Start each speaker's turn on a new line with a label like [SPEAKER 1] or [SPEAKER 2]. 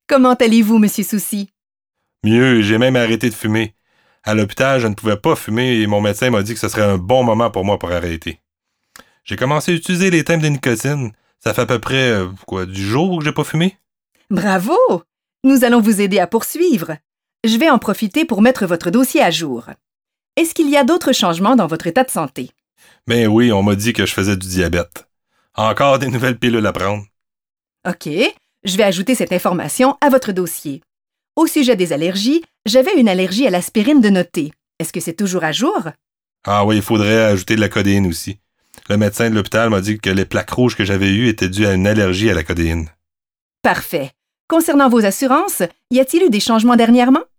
[SPEAKER 1] Comment allez-vous, Monsieur Souci?
[SPEAKER 2] Mieux, j'ai même arrêté de fumer. À l'hôpital, je ne pouvais pas fumer et mon médecin m'a dit que ce serait un bon moment pour moi pour arrêter. J'ai commencé à utiliser les thèmes de nicotine. Ça fait à peu près, du jour que j'ai pas fumé?
[SPEAKER 1] Bravo! Nous allons vous aider à poursuivre. Je vais en profiter pour mettre votre dossier à jour. Est-ce qu'il y a d'autres changements dans votre état de santé?
[SPEAKER 2] Ben oui, on m'a dit que je faisais du diabète. Encore des nouvelles pilules à prendre.
[SPEAKER 1] OK, je vais ajouter cette information à votre dossier. Au sujet des allergies, j'avais une allergie à l'aspirine de noter. Est-ce que c'est toujours à jour?
[SPEAKER 2] Ah oui, il faudrait ajouter de la codéine aussi. Le médecin de l'hôpital m'a dit que les plaques rouges que j'avais eues étaient dues à une allergie à la codéine.
[SPEAKER 1] Parfait. Concernant vos assurances, y a-t-il eu des changements dernièrement?